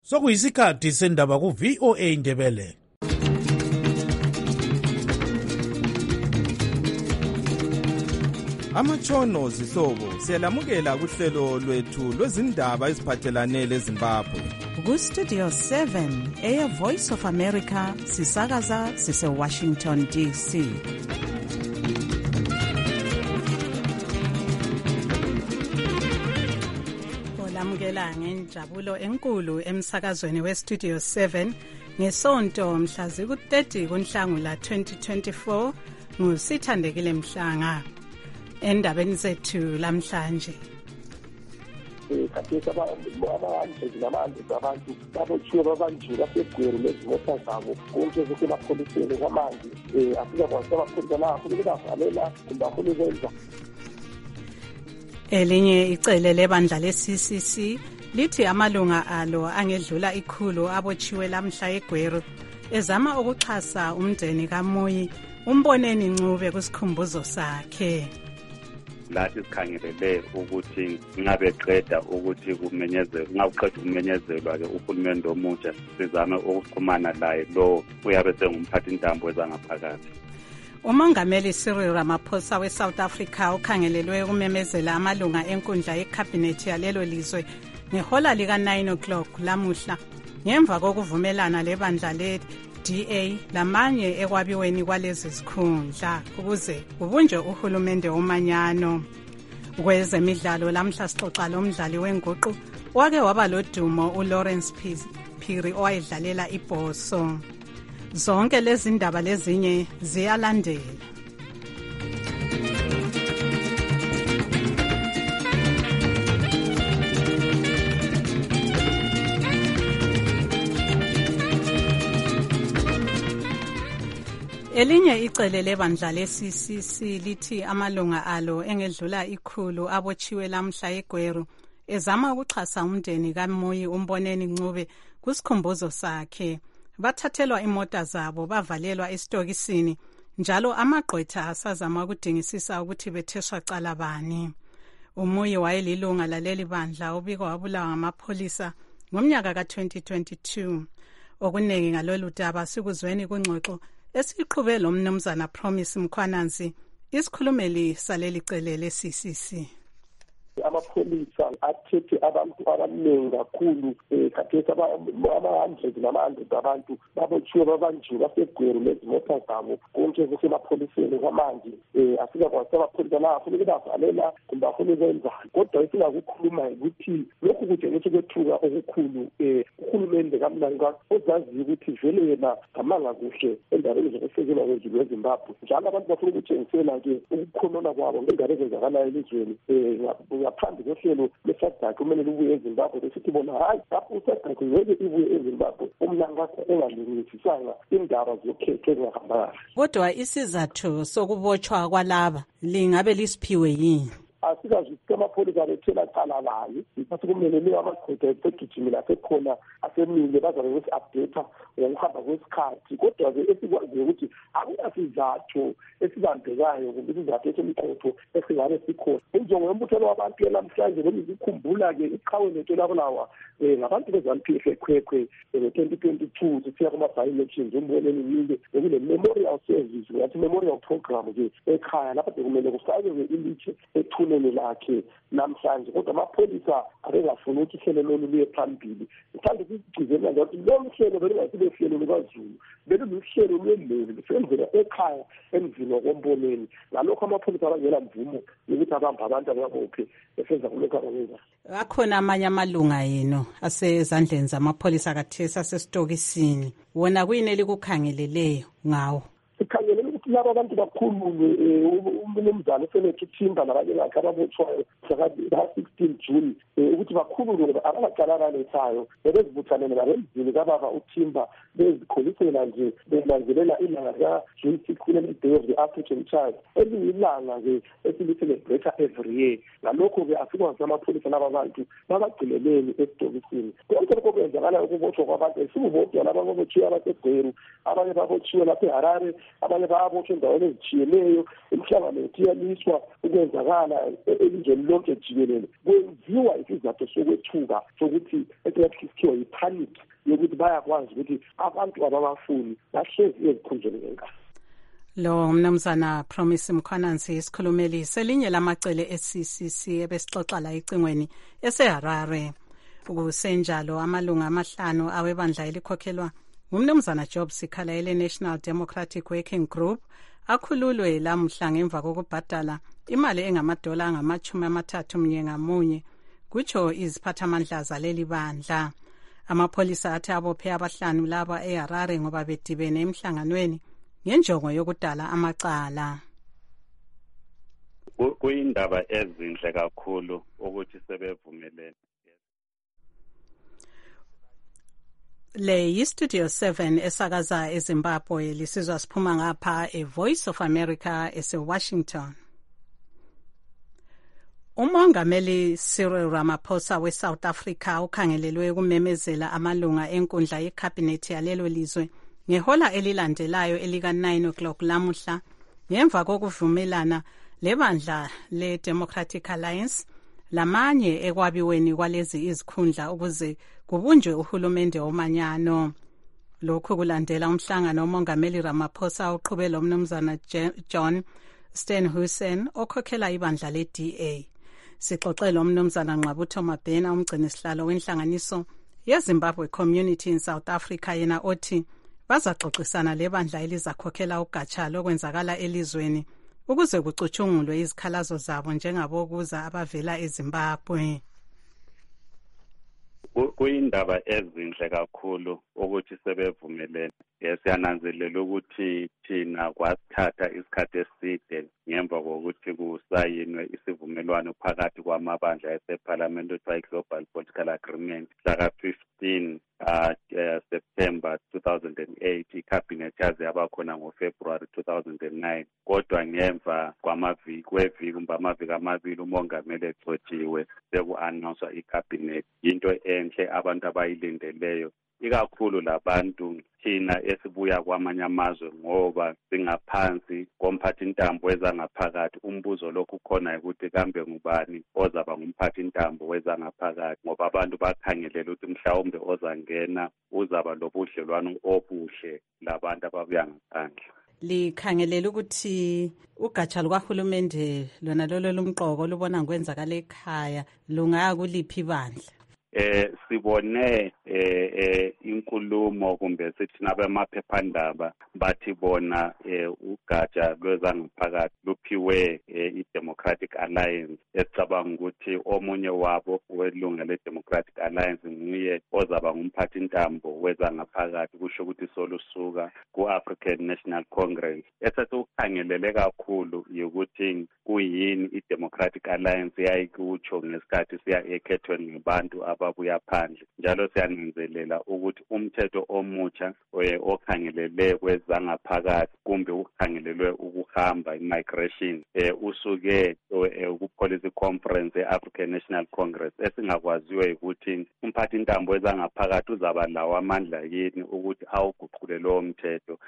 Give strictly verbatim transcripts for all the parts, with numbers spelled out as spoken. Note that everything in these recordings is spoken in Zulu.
Sokuyisikhathi sendaba ku V O A Ndebele. Amatshono zihlobo siyalamukela kuhlelo lwethu lwezindaba eziphathelane leZimbabwe. Ku Studio seven, Air Voice of America, sisakaza sise Washington D C. Olamukela ngenjabulo enkulu emsakazweni we Studio seven ngesonto mhla ziku thirty kuNhlangula twenty twenty-four nguSithandekile Mhlanga. Endabeni zethu lamhlanje kathesa abantu nabantu abantu babotshiwe babanjwe basegweri lezimota zabo konke kusemapholiseni kwamanje afika kwasebapholisa lapho kubavalela kumbe afuna ukwenza. Elinye icele lebandla le-C C C lithi amalunga alo angedlula ikhulu abotshiwe lamhla eGweru ezama ukuxhasa umndeni kaMuyi umboneni Ncube kusikhumbuzo sakhe. Lathi sikhangelele ukuthi ngabeqeda ukuthi kumenyezwe ngawuqeda ukumenyezelwa ke uhulumende omutsha sizame ukuxhumana laye lo uyabe sengumphathi intambo wezangaphakathi. Umongameli Cyril Ramaphosa we-South Africa ukhangelelwe ukumemezela amalunga enkundla yekhabhinethi yalelo lizwe ngehola lika nine o'clock lamuhla ngemva kokuvumelana lebandla le-D A lamanye ekwabiweni kwalezi zikhundla ukuze kubunjwe uhulumende womanyano. Kwezemidlalo lamhla sixoxa lomdlali wenguqu wake waba lodumo uLawrence Phiri owayedlalela iBhoso. Zonke lezi ndaba lezinye ziyalandela. Elinye icele lebandla le-C C C lithi amalunga alo engedlula ikhulu abotshiwe lamhla eGweru ezama ukuxhasa umndeni kaMuyi umboneni Ncube kusikhumbuzo sakhe. Bathathelwa imota zabo bavalelwa esitokisini njalo amagqwetha asazama ukudingisisa ukuthi betheshwa cala bani. Umuyi wayelilunga laleli bandla ubiko wabulawa ngamapholisa ngomnyaka ka twenty twenty-two. Okunengi ngalolu daba sikuzweni kungxoxo esiqhube lo mnumzana Promise Mkhwananzi isikhulumeli saleli cele le-C C C. Amapholisa athethe abantu abaningi kakhulu kathesa ama-hundred nama-hundred abantu babotshiwe babanjwe basegweru lezimota zabo konke kusemapholiseni kwamanje afika kwasebapholisa lapho kubavalela kumbe afuna ukwenzani. Kodwa esingakukhuluma ukuthi lokhu kutshengisa ukwethuka okukhulu uhulumende kaMnangagwa ozaziyo ukuthi vele yena ngamanga kuhle endaweni zokusekelwa kwezulu eZimbabwe njalo abantu bafuna ukutshengisela-ke ukukhonona kwabo ngendaba ezenzakalayo elizweni ngaphambi kohlelo leSADC kumele lubuye eZimbabwe besithi bona hayi lapho uSADC ngeke ibuye eZimbabwe uMnangagwa engalungisisanga indaba zokhetho ezingahamba kahle. Kodwa isizathu sokubotshwa kwalaba lingabe lisiphiwe yini? Asikazwisi amapholisa bethela cala layo ukuthi kumele niwe amagqwetha esegijimile asekhona asemile bazabe besi-updata ngokuhamba kwesikhathi. Kodwa-ke esikwaziyo ukuthi akunasizathu esibambekayo kumbe isizathu esemqotho esingabe sikhona. Injongo yombuthano wabantu namhlanje bekukhumbula-ke iqhawe lethu labulawa ngabantu beZANU-P F ekhwekhwe ngo-twenty twenty-two sisiya kuma-by-elections umboneni Ncube bekune-memorial service ngathi memorial program-ke ekhaya lapho bekumele kufakwe ilitshe ethuneni lakhe namhlanje. Kodwa amapholisa abengafuni ukuthi ihlelo lolu luye phambili. Ngithanda ukugcizelela ngokuthi lo hlelo belingasibe hlelo lukaZulu beluluhlelo lwendlela lisenzela ekhaya emzini wakomboneni. Ngalokho amapholisa abangela mvumo yokuthi abamba abantu ababophe esenza kulokhu abakwenzayo. Akhona amanye amalunga yenu asezandleni zamapholisa kathesa asesitokisini wona kuyini elikukhangeleleyo ngawo? Sikhangelele ukuthi laba abantu bakhululwe umnumzana uSenator Thimba nabanye bakhe ababotshwayo mhla sixteen June ukuthi bakhululwe ngoba abangacala balethayo bebezibuthanele nabemzini kababa uThimba bezikholisela nje benanzelela ilanga lika-June sixth kule-Day of the African Child eliyilanga-ke esili-celebrate every year. Ngalokho-ke asikwazi amapholisa laba bantu babagcineleni esitokisini. Konke lokho kwenzakala ukubotshwa kwabantu sikubodwa laba babotshiwe abaseGweru, abanye babotshiwe lapha eHarare, abanye babotshwe endaweni ezitshiyeneyo. Imihlangano yethu iyamiswa ukwenzakala elizweni lonke jikelele. Kwenziwa isizathu sokwethuka sokuthi esingathi kuthiwa yi-panic yokuthi bayakwazi ukuthi abantu ababafuni bahlezi ezikhundleni ngenkani. Lo mnumzana Promise Mkhwananzi isikhulumeli selinye lamacele e-C C C ebesixoxa la ecingweni eseHarare. Ukusenjalo amalunga amahlanu awebandla elikhokhelwa ngumnumzana Job Sikhala ele-National Democratic Working Group akhululwe lamhla ngemva kokubhadala imali engamadola angamachumi amathathu mnye ngamunye kutsho iziphathamandla zaleli bandla. Amapholisa athi abophe abahlanu laba eHarare ngoba bedibene emhlanganweni ngenjongo yokudala amacala. Kuyindaba ezinhle kakhulu ukuthi sebevumelene. Le yi-Studio seven esakaza eZimbabwe lisizwa siphuma ngapha e-Voice of America ese-Washington. Umongameli Cyril Ramaphosa we-South Africa ukhangelelwe ukumemezela amalunga enkundla yekhabhinethi yalelo lizwe ngehola elilandelayo elika-nine o'clock lamuhla ngemva kokuvumelana lebandla le-Democratic Alliance lamanye ekwabiweni kwalezi izikhundla ukuze kubunjwe uhulumende omanyano. Lokhu kulandela umhlangano umongameli Ramaphosa uqhube lo mnumzana John Steenhuisen okhokhela ibandla le-D A. Sixoxele umnumzana Nqabutho Mabhena umgcinisihlalo wenhlanganiso yeZimbabwe Community in South Africa yena othi bazaxoxisana lebandla elizakhokhela ugatsha lokwenzakala elizweni ukuze kucutshungulwe izikhalazo zabo njengabokuza abavela eZimbabwe. Kuyindaba ezinhle kakhulu ukuthi sebevumelene. Siyananzelela ukuthi thina kwasithatha isikhathi eside ngemva kokuthi kusayinwe isivumelwano phakathi kwamabandla eseParliament okuthiwa i-Global Political Agreement mhlaka fifteen uh, uh, September two thousand eight. I-Cabinet yaze yabakhona ngoFebruary two thousand nine. Kodwa ngemva kwamaviki kweviki kumbe amaviki amabili umongameli egcotshiwe seku-announcwa i-Cabinet. Into enhle abantu abayilindeleyo ikakhulu labantu thina esibuya kwamanye amazwe ngoba singaphansi komphathintambo wezangaphakathi. Umbuzo lokhu khona ukuthi kambe ngubani ozaba ngumphathintambo wezangaphakathi ngoba abantu bakhangelela ukuthi mhlawumbe ozangena uzaba lobudlelwano obuhle labantu ababuya ngaphandle. Likhangelela ukuthi ugatsha lukahulumende lona lolo lumqoko lubona kwenzakala ekhaya lungaya kuliphi bandla? Eh sibone eh, eh inkulumo kumbe sithi nabemaphephandaba bathi bona eh, ugatsha lwezangaphakathi luphiwe eh, i-Democratic Alliance. Esicabanga ukuthi omunye wabo welunga le-Democratic Alliance nguye ozaba ngumphathintambo wezangaphakathi kusho ukuthi solusuka ku-African National Congress. Esesukhangelele kakhulu ukuthi kuyini i-Democratic Alliance yayikutsho ngesikhathi siya ekhethweni ngabantu ababuya phandle. Njalo siyananzelela ukuthi umthetho omutsha okhangelele kwezangaphakathi kumbe ukhangelelwe ukuhamba immigration eh usuke ku-Policy Conference e-African National Congress. Esingakwaziwe ukuthi umphathintambo wezangaphakathi uzaba lawo amandla yini ukuthi awuguqule lowo mthetho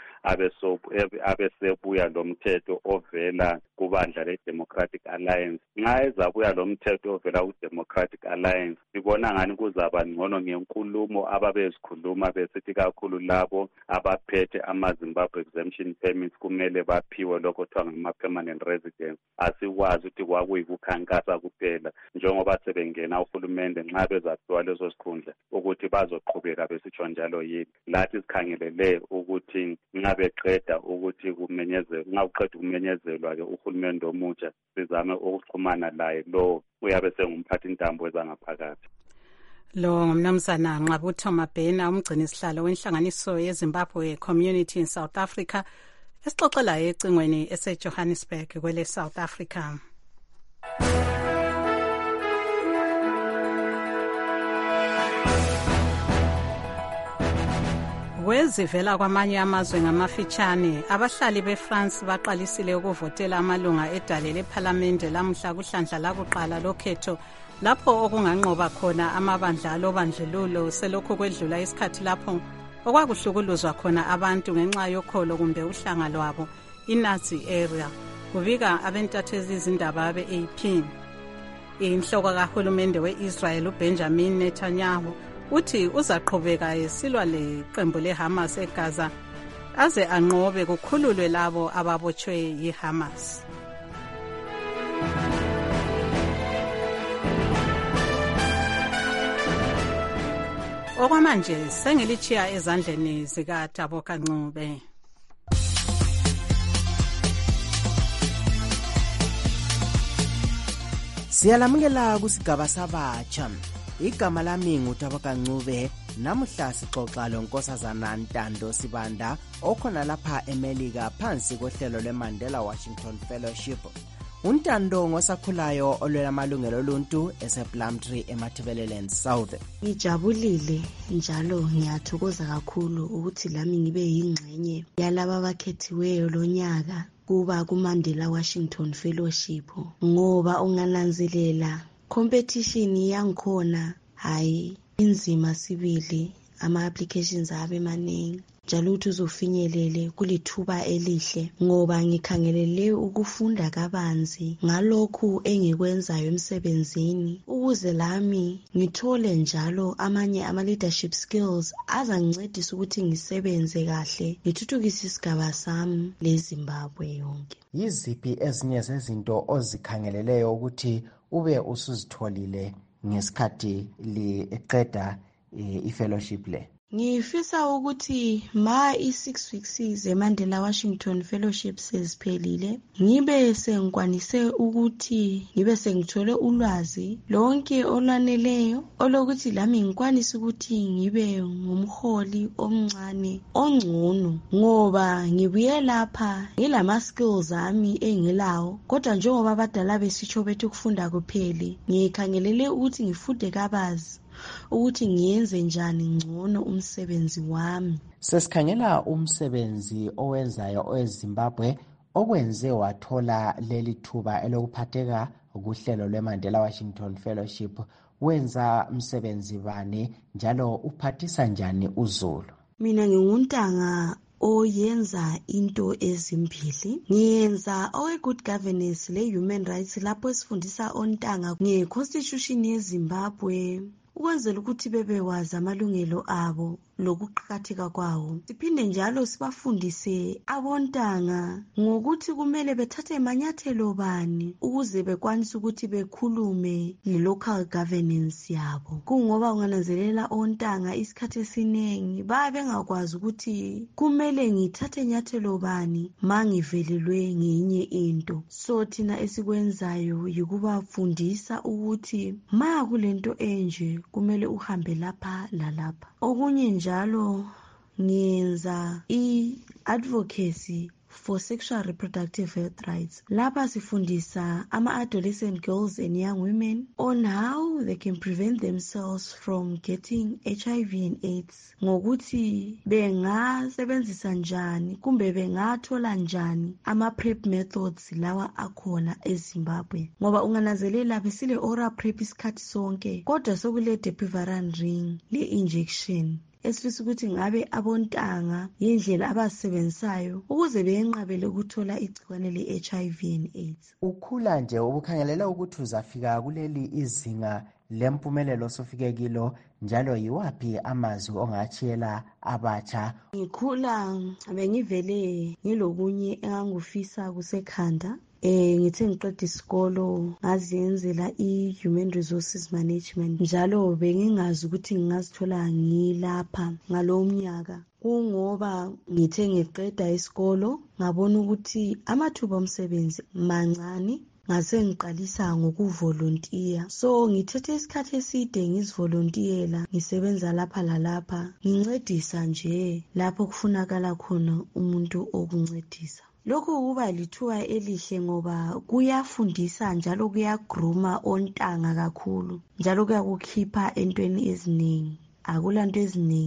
abesebuya lo mthetho ovela kubandla le-Democratic Alliance. Nxa ezabuya lo mthetho ovela ku-Democratic Alliance sibona ngani kuzaba ngcono ngenkulumo ababezikhuluma besithi kakhulu labo abaphethe ama-Zimbabwe exemption permits kumele baphiwe lokho kuthiwa ngama-permanent residence. Asikwazi ukuthi kwakuyikukhankasa kuphela njengoba sebengena uhulumende nxa bezaphiwa leso sikhundla ukuthi bazoqhubeka besitsho njalo yini. Lathi sikhangelele ukuthi nxa beqeda ukuthi kumenyezelwe nxa uqeda ukumenyezelwa-ke uhulumende omutsha sizame ukuxhumana laye lo uyabe sengumphathintambo wezangaphakathi. Lo ngumnumzana Nqabutho Mabhena umgcinisihlalo wenhlanganiso yeZimbabwe Community in South Africa esixoxela ecingweni eseJohannesburg kwele South Africa. Kwezivela kwamanye amazwe ngamafitshane, abahlali beFrance baqalisile ukuvotela amalunga edale lephalamende lamuhla kuhlandla lakuqala lokhetho lapho okunganqoba khona amabandla alobandlululo selokhu kwedlula isikhathi lapho okwakuhlukuluzwa khona abantu ngenxa yokholo kumbe uhlanga lwabo iNazi area, kubika abentatheli izindaba abe-A P. Inhloko kahulumende we-Israel uBenjamin Netanyahu uthi uzaqhubeka esilwa leqembu leHamas eGaza aze anqobe kukhululwe labo ababotshwe yiHamas. Okwamanje sengilichiya ezandleni zikaDaboka Ncube. Siyalamukela kusigaba sabatsha. Igama lami nguDaboka Ncube. Namuhla sixoxa lonkosazana Ntando Sibanda okhona lapha eMelika phansi kohlelo lweMandela Washington Fellowship. Untando ngosakhulayo olwela amalungelo oluntu esePlumtree eMatabeleland South. Ngijabulile njalo ngiyathokoza kakhulu ukuthi lami ngibe yingxenye yalabo abakhethiweyo lonyaka kuba kuMandela Washington Fellowship, ngoba ungananzelela competition yangikhona hayi inzima sibili, ama applications abe maningi njalo uthi uzofinyelele kulithuba elihle ngoba ngikhangelele ukufunda kabanzi ngalokhu engikwenzayo emsebenzini ukuze lami ngithole njalo amanye ama leadership skills azangincedisa ukuthi ngisebenze kahle ngithuthukise isigaba sami leZimbabwe yonke. Yiziphi ezinye zezinto ozikhangeleleyo ukuthi ube usuzitholile ngesikhathi liqeda i-fellowship le? Ngifisa ukuthi ma i-six weeks zeMandela Washington Fellowship seziphelile ngibe sengikwanise ukuthi ngibe sengithole ulwazi lonke olwaneleyo olokuthi lami ngikwanise ukuthi ngibe ngumholi omncane ongcono, ngoba ngibuye lapha ngilama skills ami engilawo kodwa njengoba abadala besitsho bethi ukufunda kupheli, ngikhangelele ukuthi ngifunde kabazi ukuthi ngiyenze njani ngcono umsebenzi wami. Sesikhangela umsebenzi owenzayo eZimbabwe okwenze wathola leli thuba elokuphatheka kuhlelo lweMandela Washington Fellowship. Wenza umsebenzi bani njalo uphathisa njani uZulu? Mina nginguntanga oyenza into ezimbili. Ngiyenza owe good governance le human rights lapho sifundisa ontanga nge-constitution yeZimbabwe ukwenzela ukuthi bebewazi amalungelo abo lokuqhakatheka kwawo. Siphinde njalo sibafundise abontanga ngokuthi kumele bethathe amanyathelo bani ukuze bekwanise ukuthi bekhulume le-local governance yabo. Kungoba ungananzelela ontanga isikhathi esiningi babe bengakwazi ukuthi kumele ngithathe inyathelo bani mangivelelwe ngenye into. So thina esikwenzayo yikubafundisa ukuthi ma kulento enje kumele uhambe lapha lalapha. Okunye njalo ngiyenza i-advocacy for sexual reproductive health rights. Lapha sifundisa ama-adolescent girls and young women on how they can prevent themselves from getting H I V and AIDS, ngokuthi bengasebenzisa njani kumbe bengathola njani ama-PrEP methods lawa akhona eZimbabwe. Ngoba ungananzelela besile oral PrEP isikhathi sonke kodwa sokule depiviral ring le-injection esifisa ukuthi ngabe abontanga yindlela abasebenzayo ukuze beyenqabele ukuthola igciwane le-H I V and AIDS. Ukhula nje ubukhangelela ukuthi uzafika kuleli izinga lempumelelo sofike kilo, njalo yiwaphi amazwi ongatshela abatsha? Ngikhula bengivele ngilokunye engangufisa kusekhanda. Eh ngithe ngiqeda isikolo ngaziyenzela i-human resources management njalo bengingazi ukuthi ngingazithola ngilapha ngalomnyaka. Kungoba ngithe ngiqeda isikolo ngabona ukuthi amathuba omsebenzi mancane ngase ngiqalisa ngokuvolunteer. So ngithethe isikhathi eside ngizivolontiyela ngisebenza lapha lalapha ngincedisa nje lapho kufunakala khona umuntu okuncedisa. Lokhu kuba lithuba elihle ngoba kuyafundisa njalo kuyagruma ontanga kakhulu njalo kuyakukhipha entweni eziningi. Akulanto eziningi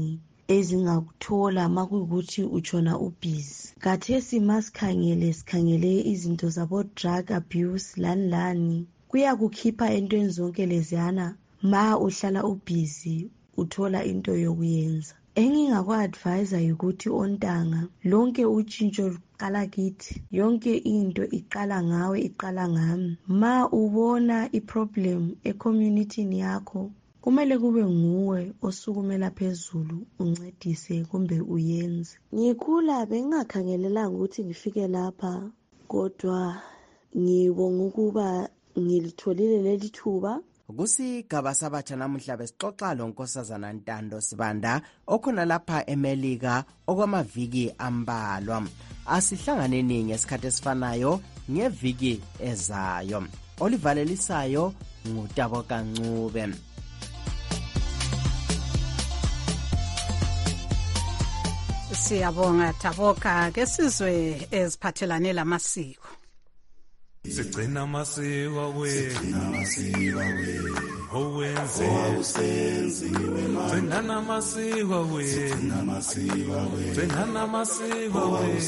ezingakuthola makuyukuthi utshona ubhizi. Khathesi masikhangele sikhangele izinto zabo drug abuse lani lani kuyakukhipha entweni zonke leziyana ma uhlala ubhizi uthola into yokuyenza. Engingakwa-advisa yukuthi ontanga lonke utshintsho luqala kithi, yonke into iqala ngawe iqala ngami. Ma ubona iproblem ecommunitini yakho kumele kube nguwe osukumela phezulu uncedise kumbe uyenze. Ngikhula bengingakhangelelanga ukuthi ngifike lapha, kodwa ngibonga ukuba ngilitholile leli thuba. Kusigaba sabatsha namuhla besixoxa lonkosazana Ntando Sibanda okhona lapha eMelika okwamaviki ambalwa. Asihlanganeni ngesikhathi esifanayo ngeviki ezayo. Olivalelisayo nguTaboka Ncube. Siyabonga Taboka, ke sizwe eziphathelane lamasiko. Sigcina amasiko wethu, sigcina amasiko wethu, owenze usenziwe manje. Sigcina amasiko wethu, sigcina amasiko wethu, sigcina amasiko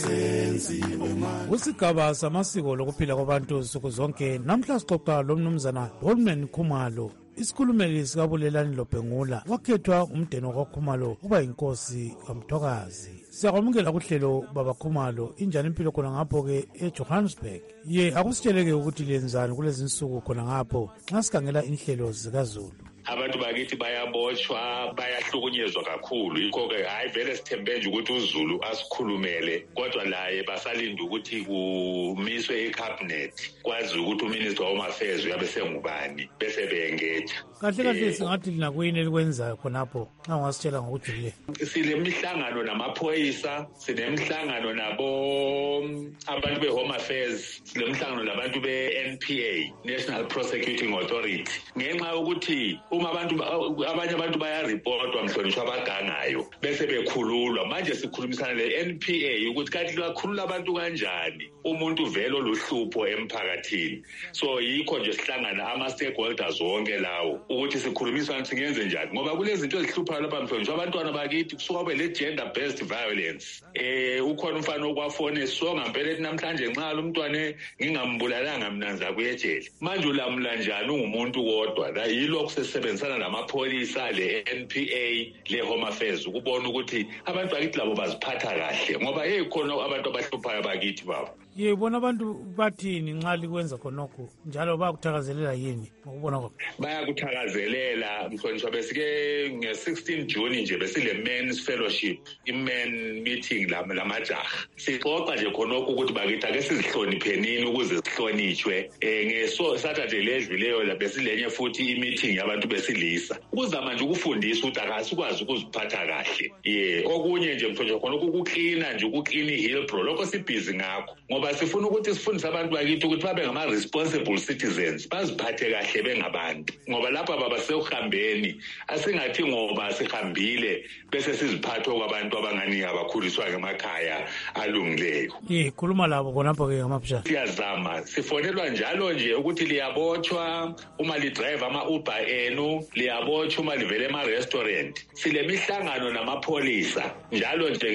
usenziwe manje. Kusigaba samasiko lokuphila kwabantu nsuku zonke namhla sixoxa lomnumzana Bolman Khumalo, isikhulumeli sikabulelani Lobhengula, wakhethwa umdeni wakwaKhumalo kuba inkosi kaMthokazi. Siyakwamukela kuhlelo baba Khumalo, injani impilo khona ngapho ke eJohannesburg. Ye akusitsheleke ukuthi lenzani kulezi insuku khona ngapho nxa sikhangela inhlelo zikaZulu. Abantu bakithi bayabotshwa, bayahlukunyezwa kakhulu. Yikho ke hayi vele sithembe nje ukuthi uZulu asikhulumele, kodwa laye basalinda ukuthi kumiswe icabinet kwazi ukuthi uminister of affairs uyabe sengubani bese beengage. Kahle kahle singathi lina kuyini elikwenzayo khonapho nxa ungasitshela ngokujulile. Silemihlangano namaphoyisa, sinemhlangano nabo abantu be-home affairs, silemhlangano labantu be-N P A, National Prosecuting Authority. Ngenxa yokuthi uma abantu abanye abantu bayaripotwa mhlonishwa abagangayo bese bekhululwa, manje sikhulumisana le-N P A ukuthi kanti bakhulula abantu kanjani umuntu vele oluhlupho emphakathini. So yikho nje sihlangana ama-stakeholders wonke lawo ukuthi sikhulumisane singenze njani, ngoba kulezinto ezihluphayo lapha mhlonishwa abantwana bakithi kusuka kube le gender based violence. Eh ukhona umfana okwafone songa ngempela ethi namhlanje nxa lo mntwana ngingambulalanga mina nza kuyejele. Manje ulamula njani ungumuntu kodwa? La yilokho sesebenzisana namapholisa, le-N P A, le-home affairs ukubona ukuthi abantu bakithi labo baziphatha kahle, ngoba hey khona abantu abahluphayo bakithi babo. Yebona abantu bathini nxa likwenza khonokho njalo bayakuthakazelela yini ngokubona kwakho? Bayakuthakazelela mhlonishwa, besike nge-sixteen June nje besile men's fellowship, i-men meeting lamajaha. Sixoxa nje khonokho ukuthi bakithi ake sizihloniphenini ukuze sihlonitshwe. Eh ngeso Saturday ledluleyo la besilenye futhi i-meeting yabantu besilisa ukuzama nje ukufundisa ukuthi akasikwazi ukuziphatha kahle. Ye okunye nje mhlonishwa khonokho ukuklina nje ukuklina i-Hillbrow, lokho sibhizi ngakho ngoba sifuna ukuthi sifundise abantu bakithi ukuthi babe ngama-responsible citizens, baziphathe kahle bengabantu, ngoba lapha baba sekuhambeni asingathi ngoba sihambile bese siziphathe okwabantu abangani abakhuliswa ngemakhaya alungileyo. Ye khuluma labo khonapho ke ngamaphisha. Siyazama, sifonelwa njalo nje ukuthi liyabotshwa uma lidrive ama-Uber enu, liyabotshwa uma livele ema-restaurant. Sile mihlangano namapholisa njalo nje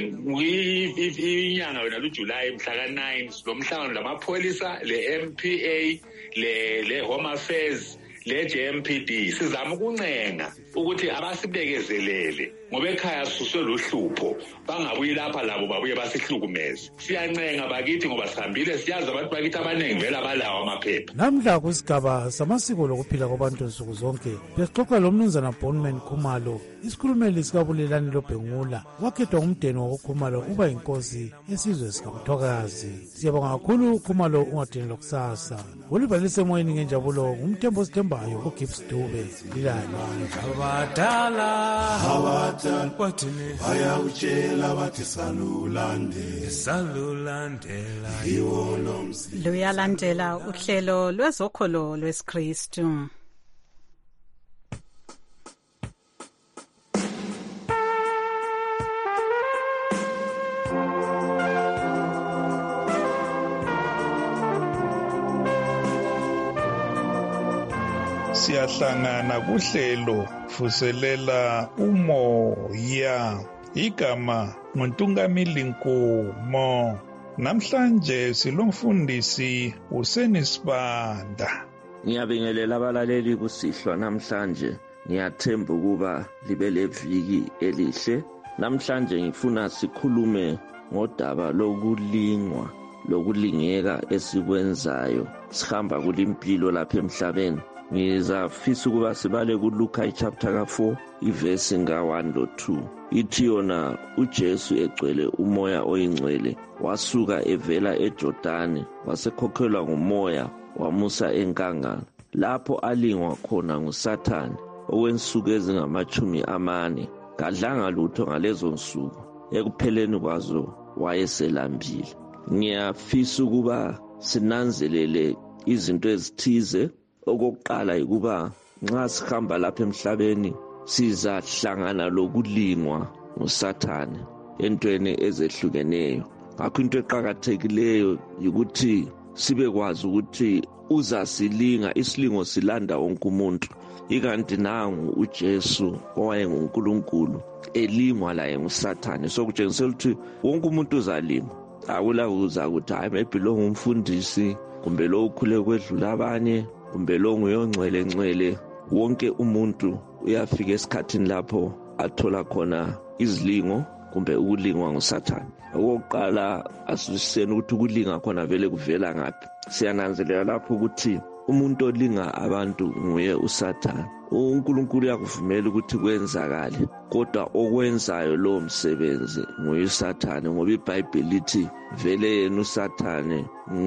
inyanga yona luJulayi mhla ka nine lo mhlangano lamapholisa, le-M P A, le le-home affairs, le-J M P D. Sizama ukuncenga ukuthi abasibekezelele ngoba ekhaya suswe luhlupho, bangabuyi lapha labo babuye basihlukumeze. Siyancenga bakithi ngoba sihambile siyazi abantu bakithi abaningi vele abalawo amaphepha. Namhla kusigaba samasiko lokuphila kwabantu nsuku zonke besixoxa lomnumzana Bolman Khumalo, isikhulumeli sikabulelani Lobhengula, wakhethwa umdeni wakwaKhumalo uba inkosi esizwe sikaMthokazi. Siyabonga kakhulu Khumalo, ungadini lokusasa. Ulivalise emoyeni ngenjabulo ngumthembo sithembayo uGibbs Dube lilani. Abadala abadala kwathini bayawutshela bathi salulandela salulandela yiwo lomzi luyalandela uhlelo lwezokholo lwesikristu. Siyahlangana kuhlelo vuselela umoya igama nguNtungamili Nkumo. Namhlanje silomfundisi uSeni Sibanda. Ngiyabingelela abalaleli kusihlwa namhlanje. Ngiyathemba ukuba libe leviki elihle. Namhlanje ngifuna sikhulume ngodaba lokulingwa, lokulingeka esikwenzayo sihamba kulimpilo lapha emhlabeni. Ngizafisa ukuba sibale kuLuka chapter ka four ivesi nga one lo two. Ithi yona uJesu egcwele umoya oyingcwele wasuka evela eJordani wasekhokhelwa ngumoya wamusa enkangala, lapho alingwa khona nguSathane okwensuku ezingamachumi amane. Kadlanga lutho ngalezo nsuku, ekupheleni kwazo wayeselambile. Ngiyafisa ukuba sinanzelele izinto ezithize. Okokuqala ukuba nxa sihamba lapha emhlabeni sizahlangana lokulingwa nguSathane entweni ezehlukeneyo. Ngakho into eqhakathekileyo ukuthi sibe kwazi ukuthi uzasilinga. Isilingo silanda wonke umuntu, ikanti nangu uJesu owayenguNkulunkulu elingwa laye nguSathane. So kutshengisela ukuthi wonke umuntu uzalingwa. Akula uza ukuthi hayi maybe lo ngumfundisi, kumbe lo ukhule kwedlula abanye, kumbe lo nguyongcwele ngcwele. Wonke umuntu uyafika esikhathini lapho athola khona izilingo kumbe ukulingwa nguSathane. Okokuqala asiseni ukuthi ukulinga khona vele kuvela ngaphi. Siyananzelela lapho ukuthi umuntu olinga abantu nguye uSathane. uNkulunkulu uyakuvumela ukuthi kwenzakale, kodwa okwenzayo lo msebenzi nguye uSathane, ngoba iBhayibheli lithi vele yena uSathane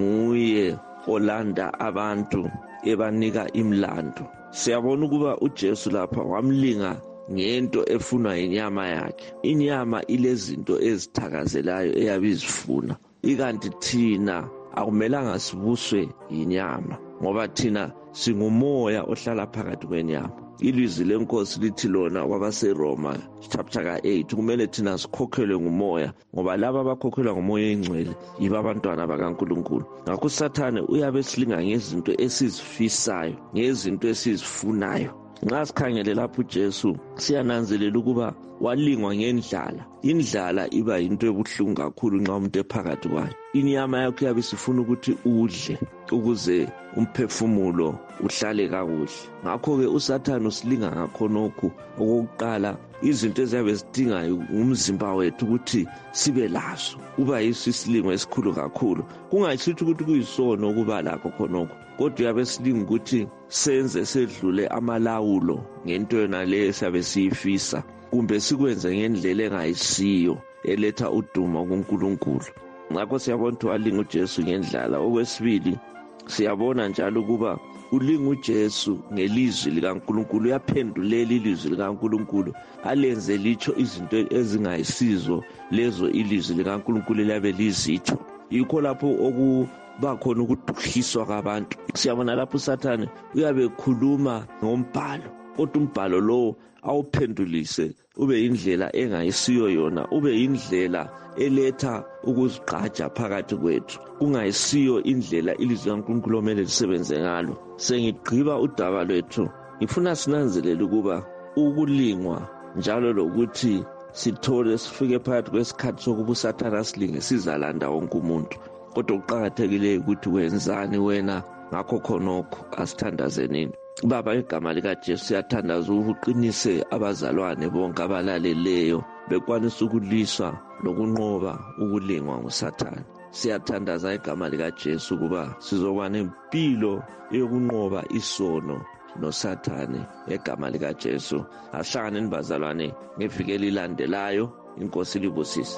nguye olanda abantu ebanika imlando. Siyabona ukuba uJesu lapha wamlinga ngento efunwa inyama yakhe. Inyama ilezinto ezithakazelayo eyabizifuna, ikanti thina akumelanga sibuswe inyama, ngoba thina singumoya ohlala phakathi kwenyama. Ilizwi lenkosi lithi lona kwabaseRoma chapter ka eight kumele thina sikhokhelwe ngumoya, ngoba laba abakhokhelwa ngumoya oyingcwele yibo abantwana bakaNkulunkulu. Ngakho uSathane uyabe silinga ngezinto esizifisayo, ngezinto esizifunayo. Nxa sikhangele lapho uJesu siyananzelela ukuba walingwa ngendlala. Indlala iba yinto ebuhlungu kakhulu nxa umuntu ephakathi kwayo. Inyama yakho yabe sifuna ukuthi udle ukuze umphefumulo uhlale kakuhle. Ngakho-ke uSathane usilinga ngakhonokhu. Okokuqala, izinto eziyabe zidinga umzimba wethu ukuthi sibe lazo uba yiso isilingo esikhulu kakhulu. Kungayisithi ukuthi kuyisono ukuba lakho khonokho, kodwa uyabe silinga ukuthi senze sedlule amalawulo ngento yona le esiyabe siyifisa, kumbe sikwenze ngendlela engayisiyo eletha udumo kuNkulunkulu. Ngakho siyabona ukuthi walinga uJesu ngendlala. Okwesibili, siyabona njalo ukuba ulinga uJesu ngelizwi likaNkulunkulu. Uyaphendulela ilizwi likaNkulunkulu alenze litsho izinto ezingayisizo lezo ilizwi likaNkulunkulu eliyabe lizitsho. Yikho lapho okuba khona ukuduhiswa kwabantu. Siyabona lapho uSathane uyabe ekhuluma ngombhalo, kodwa umbhalo lo awuphendulise ube indlela engayisiyo yona, ube indlela eletha ukuzigqaja phakathi kwethu, kungayisiyo indlela ilizwi likaNkulunkulu omele lisebenze ngalo. Sengigqiba udaba lwethu, ngifuna sinanzelele ukuba ukulingwa njalo lokuthi sithole sifike phakathi kwesikhathi sokuba uSathane asilinge sizalanda wonke umuntu. Kodwa kuqakathekile ukuthi wenzani wena ngakho khonokho, asithandaze nini. Baba, igama likaJesu siyathandaza uqinise abazalwane bonke abalaleleyo bekwanisa ukuliswa lokunqoba ukulingwa nguSathane. Siyathandaza igama likaJesu ukuba sizoba nempilo yokunqoba isono noSathane egama likaJesu. Ahlangane nibazalwane ngeviki elilandelayo. Inkosi libusise.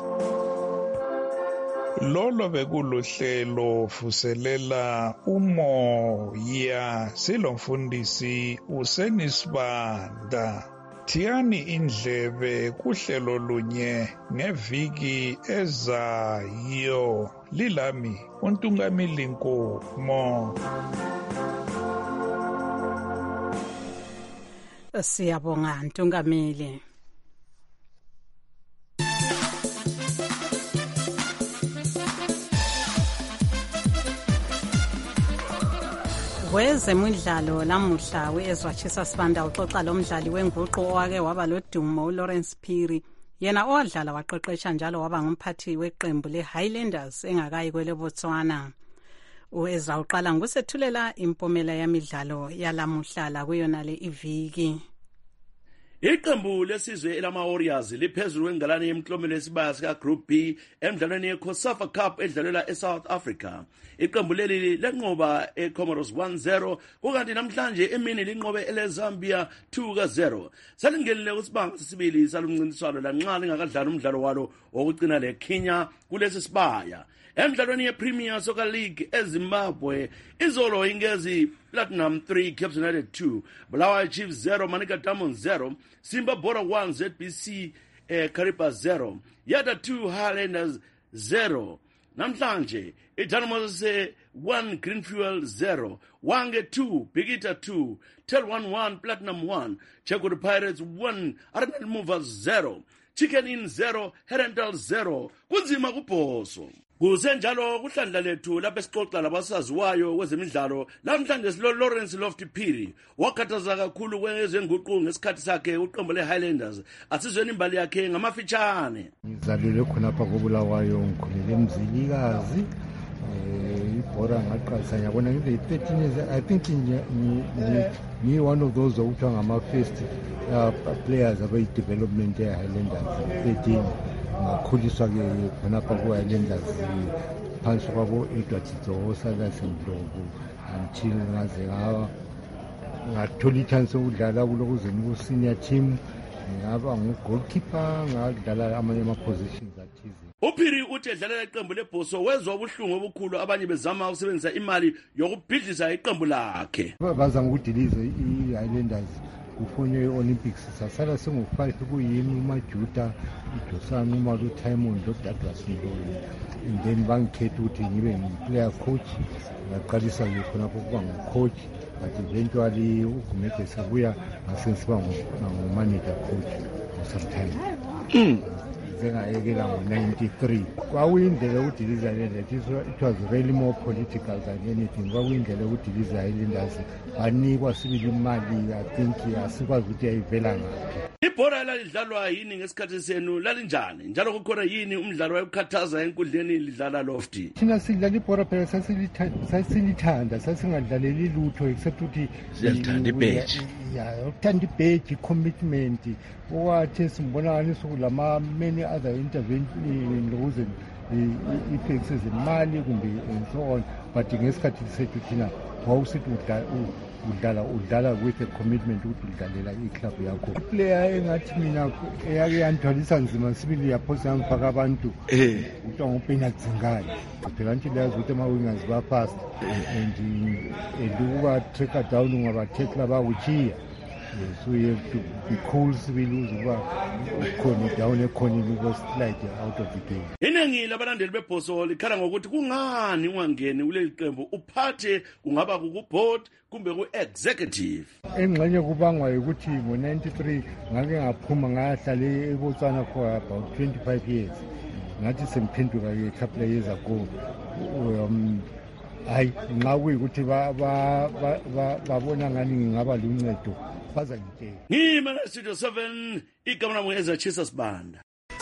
Lolo bekuluhlelo vuselela umoya, silomfundisi uSeni Sibanda. Thiyani indlebe kuhlelo lunye ngeviki ezayo. Lilami uNtungamili Nkumo. Siyabonga Ntungamili. Kwezemidlalo namuhla weEzwatshisa Sibanda uxoxa lomdlali wenguqu owake waba lodumo uLawrence Phiri yena owadlala waqeqesha njalo waba ngumphathi weqembu le-Highlanders engakayi kwele Botswana. U-Ezra uqala ngokusethulela impumela yamidlalo yalamuhla kuyona le iviki. Iqembu lesizwe elama-Warriors liphezulu kwengalane yemklomelo yesibaya sika-Group B emdlalweni ye-COSAFA Cup edlalela eSouth Africa. Iqembu leli lenqoba eComoros one zero, kukanti namhlanje emini linqobe eleZambia two zero. Salingenile kusibanga sesibili salumncintiswano lanxa lingakadlali umdlalo walo wokugcina leKenya kulesi sibaya. Emdlalweni ye-Premier Soccer League eZimbabwe, izolo ingezi Platinum three, Cape United two, Bulawayo Chiefs zero, Manica Diamonds zero, Simba Bora one, Z B C eh, Kariba zero, Yada two, Highlanders zero. Namhlanje, Itanamose one, Greenfuel zero, Wange two, Bigita two, Tel one one, Platinum one, Chekuru Pirates one, Arnel Movers zero, Chicken Inn zero, Herendal zero, kunzima kuphoso. Kusenjalo kuhlandla lethu lapho esixoxa labasaziwayo kwezemidlalo namhlanje silo Lawrence Lofty Phiri wakhathaza kakhulu kwezenguqu ngesikhathi sakhe uqembu le-Highlanders asizweni imbali yakhe ngamafitshane. Ngizalelwe khonapha koBulawayo ngikhulele eMzilikazi eh ibhora ngaqalisa ngiyabona ngibe thirteen years. I think ni one of those okuthiwa ngama first uh, players abayi development ye-Highlanders thirteen. Ngakhuliswa ke khonapha ku-Highlanders phansi kwabo Edward Sidzosa laSendlovu until ngaze ngathola ichance yokudlala kulokuzeni ku-senior team, ngaba ngu-goalkeeper, ngadlala amanye ama-positions athize. uPhiri uthi edlalela iqembu lebhoso wezwa ubuhlungu obukhulu abanye bezama ukusebenzisa imali yokubhidliza iqembu lakhe. Bazama ukudiliza i-Highlanders kufonye i-Olympics sasala sengu-five kuyimi uMajuda, uDosani, uMalu Timon, uDouglas Mloyi, and then bangikhetha ukuthi ngibe ngi-player coach. Ngaqalisa ke khonapho ukuba ngu-coach, but eventually uGumede sabuya ngasensiba ngu-manager coach for some time. Ngayekela ngo-ninety-three. Kwakuyindlela yokudiliza Highlanders, it was really more political than anything. Kwakuyindlela yokudiliza Highlanders, banikwa sibili imali, I think asikwazi ukuthi yayivela ngaphi. Ibhora lalidlalwa yini ngesikhathi senu lalinjani njalo kukhona yini umdlalo wayekukhathaza enkundleni lidlala Lofty? Thina sidlala ibhora phela sasilithanda, sasingadlaleli lutho except ukuthi siyalithanda ibheji. Ya, uthanda ibheji, commitment. Owathi simbonakaliso kulama many other intervention ukuze i-taxes imali kumbe and so on, but ngesikhathi sethu thina wawusithi udlala udlala with a commitment ukuthi udlalela i-club yakho. Player engathi mina eyake yanthwalisa nzima sibili yaphosa yangifaka abantu kuthiwa nguPenat Zingane. Phela nje leyazi ukuthi ama-wingers ba-fast and ukuba tracker down ungabathekla bawuchiya. So you have to be cool sibili uzuba ukhona down ekhoneni uko-slide out of the game. Iningi labalandeli bebhoso likhala ngokuthi kungani ungangeni kuleli qembu uphathe kungaba kuku-board kumbe ku-executive. Engxenye kubangwa ukuthi ngo-ninety-three ngake ngaphuma ngahlala eBotswana for about twenty-five years. Ngathi semphenduka-ke a couple of years ago. Um, hayi nxa kuyikuthi babona ngani ngingaba luncedo baza ngitshela. Ngima ngestudio seven igama lami ngu-Ezra Chisa Sibanda.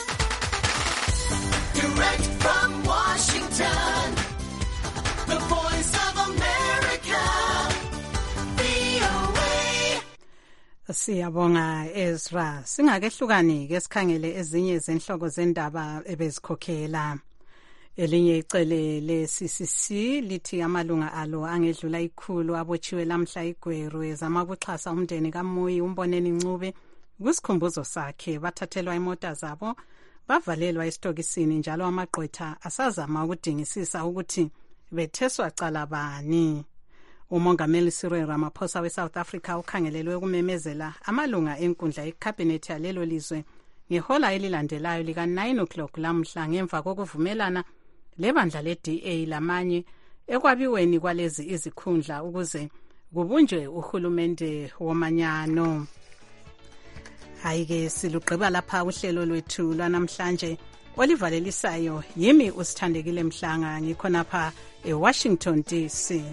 Direct from Washington, the voice of America, V O A. Siyabonga Ezra. Singakehlukani ke sikhangele ezinye zenhloko zendaba ebezikhokhela. Elinye icele le-C C C lithi amalunga alo angedlula ikhulu abotshiwe lamhla iGweru ezama ukuxhasa umndeni kaMuyi uMboneni Ncube kusikhumbuzo sakhe. Bathathelwa imota zabo bavalelwa esitokisini njalo amagqwetha asazama ukudingisisa ukuthi betheswa cala bani. uMongameli Cyril Ramaphosa we-South Africa ukhangelelwe ukumemezela amalunga enkundla yeCabinet yalelo lizwe ngehola elilandelayo lika nine o'clock lamhla ngemva kokuvumelana lebandla le-D A lamanye ekwabiweni kwalezi izikhundla ukuze kubunjwe uhulumende womanyano. Hayike silugqiba lapha uhlelo lwethu lwanamhlanje olivalelisayo yimi usithandekile Mhlanga ngikhonapha eWashington D C.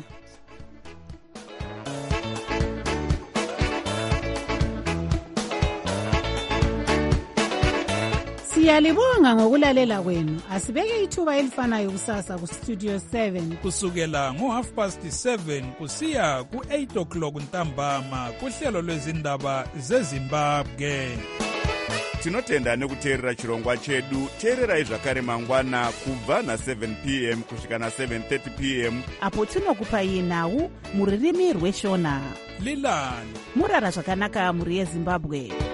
Siyalibonga ngokulalela kwenu. Asibeke ithuba elifanayo kusasa ku Studio seven kusukela ngo half past seven kusiya ku eight o'clock ntambama kuhlelo lwezindaba zeZimbabwe. Tinotenda nekuteerera chirongwa chedu. Teererai zvakare mangwana kubva na seven p m kusvika na seven thirty p m apo tinokupai nhau muririmi rweshona. Lilani murara zvakanaka muri yeZimbabwe.